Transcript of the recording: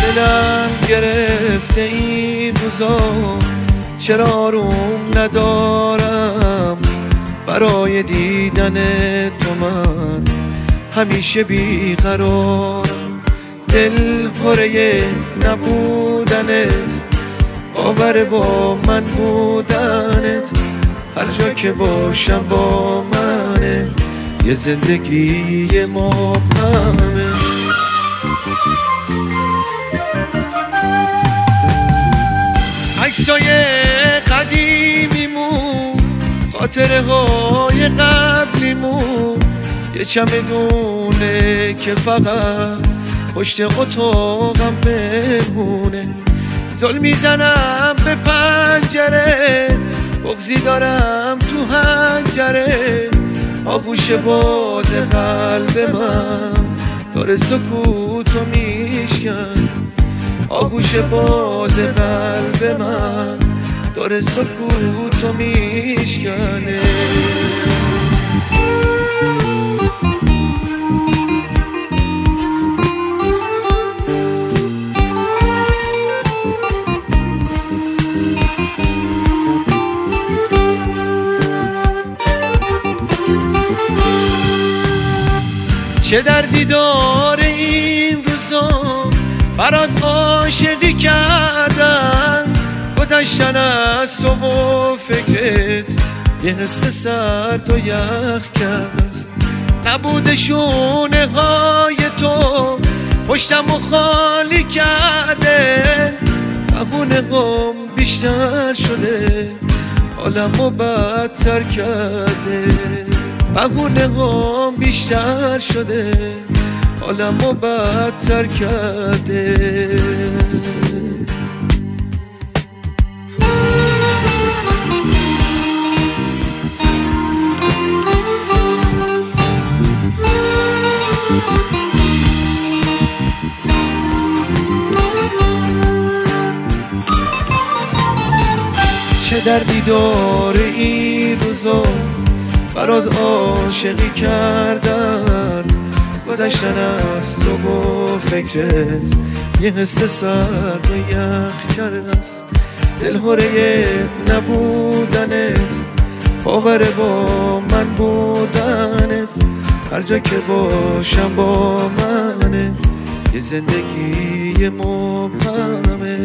دلم گرفته این روزا، چرا آروم ندارم برای دیدن تو، من همیشه بیقرارم. دل خوره نبودنت، باور با من بودنت، هر جا که باشم با منه، یه زندگی مبهمه. عکسای قدیمیمون، خاطره های قبلیمون، یه چمدونه که فقط پشت اتاقم بمونه. زل میزنم به پنجره، بغضی دارم تو حنجره، آغوش باز قلب من داره سکوتو میشکن، آغوش باز قلب من داره سکوتو میشکنه. چه دردی داره این روزا، برات عاشقی کردن، گذشتن از تو و فکرت یه حس سرد و یخ کرده است. نبوده شونه های تو پشتم و خالی کرده، بهونه غم بیشتر شده، حالمو بدتر کرده. بهونه غم بیشتر شده، حالمو بدتر کرده. چه دردی داره این روزا، برات عاشقی کردن، گذشتن از تو و فکرت یه حس سرد و یخ کرده است. دلهوره نبودنت، باور با من بودنت، هر جا که باشم با منه، یه زندگی مبهمه.